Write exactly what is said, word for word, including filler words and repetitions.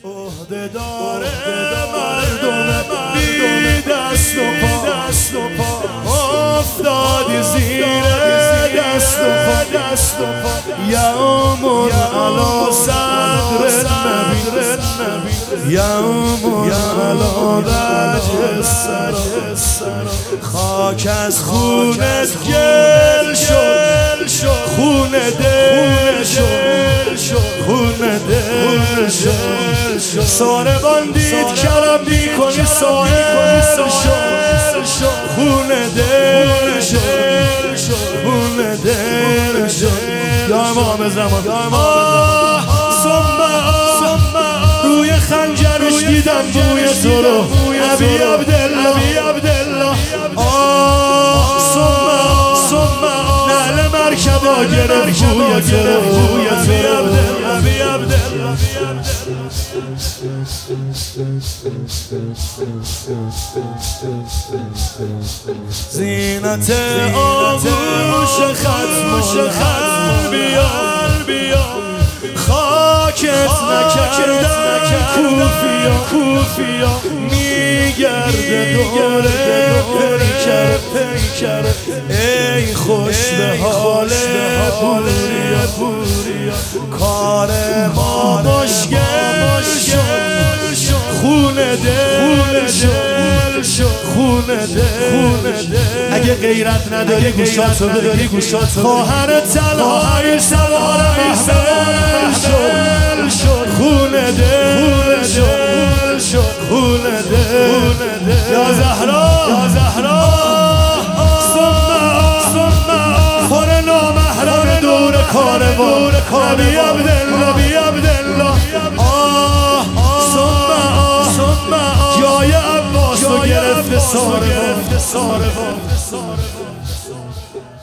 عهده داره مردم بی دست و پا دست و پا افتادی زیر دست و پا دست و پا یوم علی صدر النبی یوم علی وجه السر خاک از خونت گل شد خون دل شد خون دل شد ساربان دید کرم میکنی سائل شد خون دل شد خون دل شد یا امام زمان یا امام زمان روی خنجرش دیدم بوی تو رو ابی عبدالله آه سما سما نعل مرکبا گرفت بوی تو رو بوی تو رو ابی عبدالله زینت آغوش ختم ختم بیار بیار خاکت نکردن کوفیا کوفیا میگرده دوره پیکر پیکر ای خوش به حال بوریا بوریا کار ما مشکل شد خون دل شد خون دل اگه غیرت نداری گوشاتو بداری گوشاتو خواهر تنهایی سوار محبل شد خون دل شد خون دل یا زهرا یا زهرا سمع خور نامحرم دور کاروان ابی عبدالله ابی عبدالله آه سمع سمع جای عباس رو گرفته ساربان